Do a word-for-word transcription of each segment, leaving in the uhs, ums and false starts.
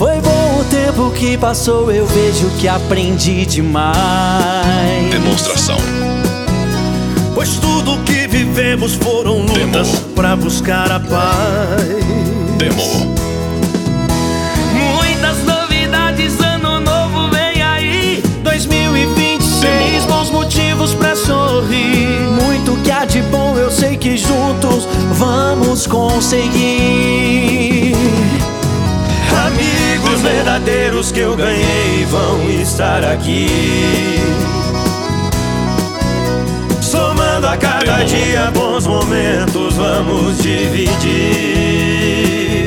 Foi bom o tempo que passou, eu vejo que aprendi demais. Demonstração. Pois tudo que vivemos foram lutas Demo. pra buscar a paz. Demo. Muitas novidades, ano novo vem aí. dois mil e vinte e seis, bons motivos pra sorrir. Muito que há de bom, eu sei que juntos vamos conseguir. Amigos verdadeiros que eu ganhei vão estar aqui. Somando a cada Demo. dia bons momentos vamos dividir.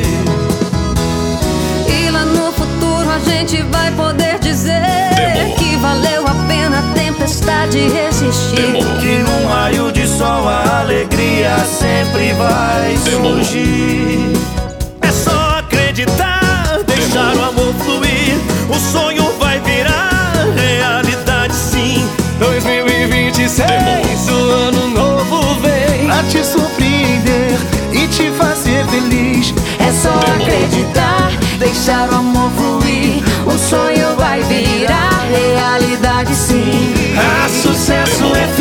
E lá no futuro a gente vai poder dizer Demo. que valeu a pena a tempestade resistir. Demo. Que num raio de sol a alegria sempre vai Demo. surgir. É só acreditar, deixar o amor fluir. O sonho vai virar realidade sim. dois mil e vinte e seis, o ano novo vem Pra te surpreender e te fazer feliz. É só acreditar, deixar o amor fluir. O sonho vai virar realidade sim. A Sucesso F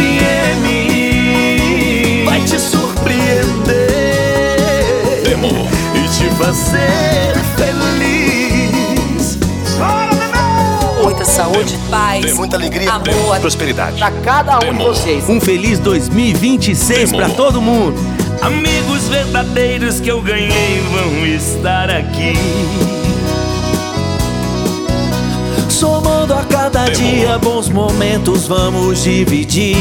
M vai te surpreender Demo. e te fazer feliz. Muita saúde, paz, Muita alegria, amor Prosperidade. pra cada um de Demo. vocês. Um feliz dois mil e vinte e seis Demo. pra todo mundo. Amigos verdadeiros que eu ganhei vão estar aqui. Somando a cada Demo. dia bons momentos vamos dividir.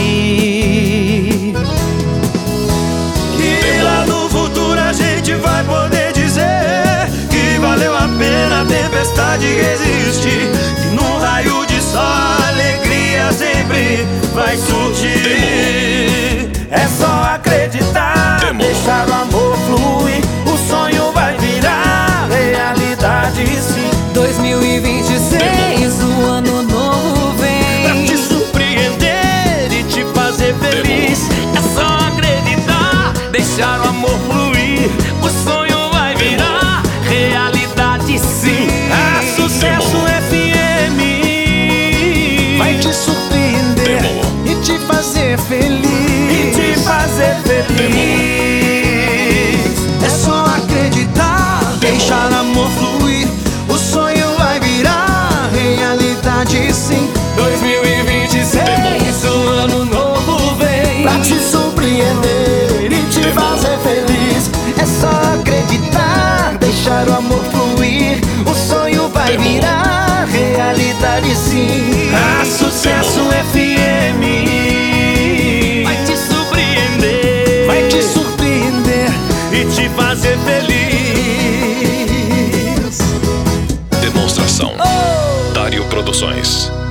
E lá no futuro a gente vai poder dizer que valeu a pena a tempestade resistir. Que num raio de sol a alegria sempre vai surgir. É só acreditar, Demo. deixar o amor fluir. O sonho vai virar realidade sim. dois mil e vinte e seis, o ano novo Pra vem. te surpreender e te fazer feliz. É só acreditar, deixar o amor fluir. O sonho vai virar realidade sim. A Sucesso F M Vai te surpreender Demo. e te fazer feliz. e te fazer feliz. É só acreditar, deixar amor fluir. O sonho vai virar realidade sim. dois mil e vinte e seis, o ano novo vem Pra te surpreender e te fazer feliz. É só acreditar, deixar o amor fluir. O sonho vai Demo. virar realidade sim. A Sucesso F M vai te surpreender, Vai te surpreender. e te fazer feliz. Demonstração. Dário Produções.